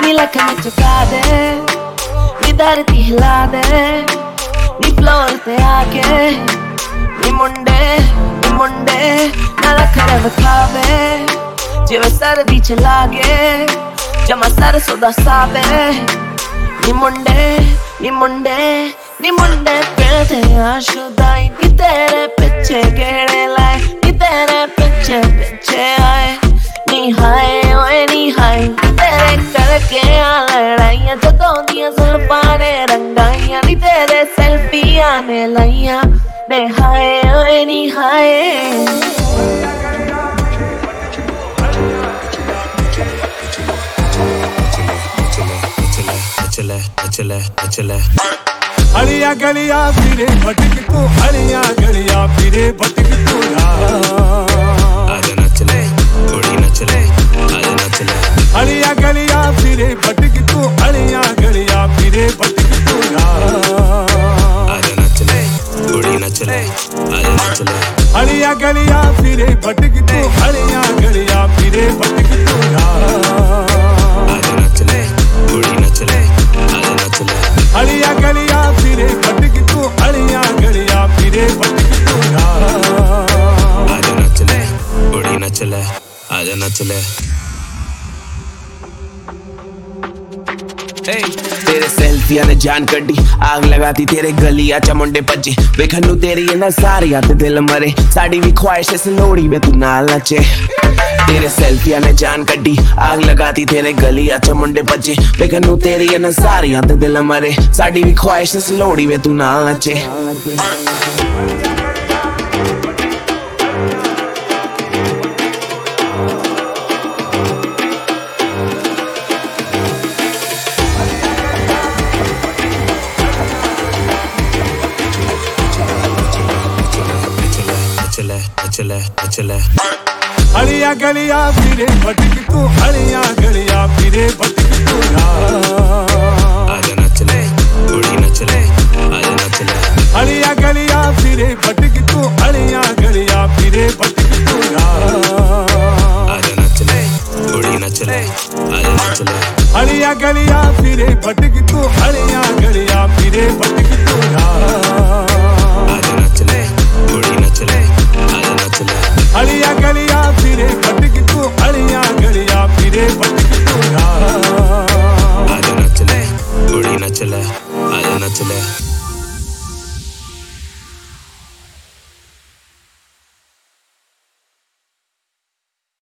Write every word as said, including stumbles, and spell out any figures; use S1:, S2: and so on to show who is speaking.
S1: नी लख में चुका दे, नी धरती हिला दे, नी फ्लोर पे आके नी मुंडे नी मुंडे ना लख रव खावे जिवे सर्दी च लागे जमा सरसों दा सावे नी मुंडे नी मुंडे नी मुंडे फिरदे आशुदाई नी तेरे पिछे गेड़े लाए नी तेरे पिछे पिछे आए नी हाय ओए नी हाय तेरे करके आ लड़ाइयां जदों दियां जुल्फां ने रंगाइयां नी तेरे सेल्फियां ने लाइयां ने हाय ओए नी हाय
S2: चले चले चले
S3: अलिया गलिया फिरे भटक तू अलिया गलिया फिरे भटक तू
S2: आजा ना चले थोड़ी ना चले आजा ना चले
S3: अलिया गलिया फिरे भटक तू अलिया गलिया फिरे भटक तू
S2: आजा ना चले थोड़ी ना चले आजा ना चले
S3: अलिया गलिया फिरे भटक तू अलिया गलिया फिरे भटक तू
S2: आजा ना चले थोड़ी ना चले आजा ना चले
S3: अलिया गलिया फिरे भटक तू अलिया गलिया फिरे भटक तू
S2: आजा ना चले थोड़ी ना चले आजा ना चले
S4: तेरे सेल्फिया ने जान कड्डी आग लगाती तेरे गलिया च मुंडे भज्जे वेखन नू तेरी इन्ना सारिया ते दिल मरे साड़ी भी ख्वाहिश इस लोड़ी वे तू नाल नचे तेरे सेल्फिया ने जान कड्डी आग लगाती तेरे गलिया च मुंडे भज्जे वेखन नू तेरी इन्ना सारिया ते दिल मरे साड़ी भी ख्वाहिश इस लोड़ी वे तू नाल नचे
S2: चले चले
S3: अलिया गलिया फिरे भटक तू अलिया गलिया फिरे भटक तू
S2: आजा ना चले थोड़ी ना चले आजा ना चले
S3: अलिया गलिया फिरे भटक तू अलिया गलिया फिरे भटक तू
S2: आजा ना चले थोड़ी ना चले आजा ना चले
S3: अलिया गलिया फिरे भटक तू अलिया गलिया फिरे भटक तू
S2: आजा ना चले थोड़ी ना चले आजा ना चले
S3: अलिया गलिया फिरे भटक तू अलिया गलिया फिरे भटक तू
S2: आजा ना चले थोड़ी ना चले आजा ना चले